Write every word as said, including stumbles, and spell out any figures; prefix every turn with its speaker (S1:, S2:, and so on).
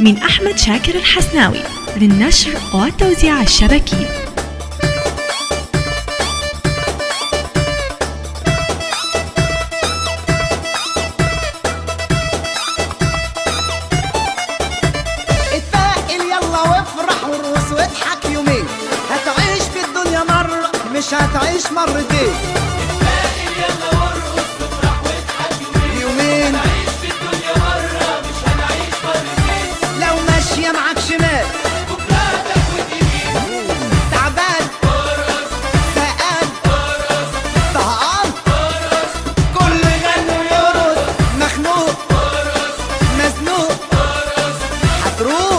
S1: من أحمد شاكر الحسناوي للنشر والتوزيع الشبكي.
S2: اتفائل يلا وافرح وارقص واضحك يومين، هتعيش في الدنيا مرة مش هتعيش مرتين.
S3: اتفائل يلا وارقص وافرح واضحك يومين،
S2: يومين
S3: هتعيش في الدنيا مرة مش هنعيش مرتين.
S2: لو ماشية معاك شمال
S3: بكرة هتاخد يمين،
S2: تعبان
S3: ارقص
S2: سقان
S3: ارقص
S2: طهقان
S3: ارقص
S2: كل غني ويرقص، مخنوق
S3: ارقص
S2: مزنوق
S3: ارقص
S2: هتروح